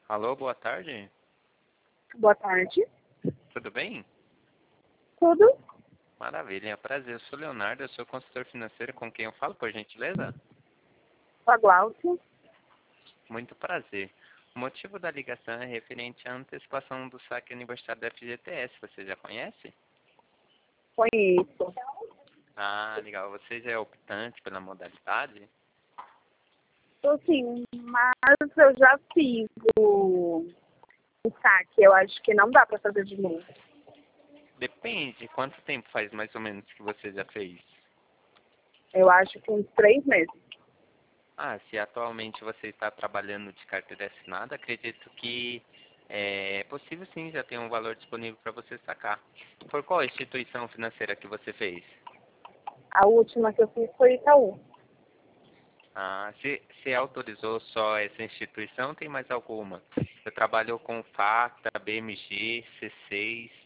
Alô, boa tarde. Boa tarde. Tudo bem? Tudo? Maravilha, prazer. Eu sou Leonardo, eu sou consultor financeiro com quem eu falo, por gentileza? Com a Glaucia. Muito prazer. O motivo da ligação é referente à antecipação do saque aniversário da FGTS. Você já conhece? Conheço. Ah, legal. Você já é optante pela modalidade? Tô sim, mas eu já fiz o saque. Eu acho que não dá pra fazer de novo. Depende. Quanto tempo faz mais ou menos que você já fez? Eu acho que uns 3 meses. Ah, se atualmente você está trabalhando de carteira assinada, acredito que é possível sim, já tem um valor disponível para você sacar. Por qual instituição financeira que você fez? A última que eu fiz foi Itaú. Ah, se autorizou só essa instituição, tem mais alguma? Você trabalhou com Facta, BMG, C6.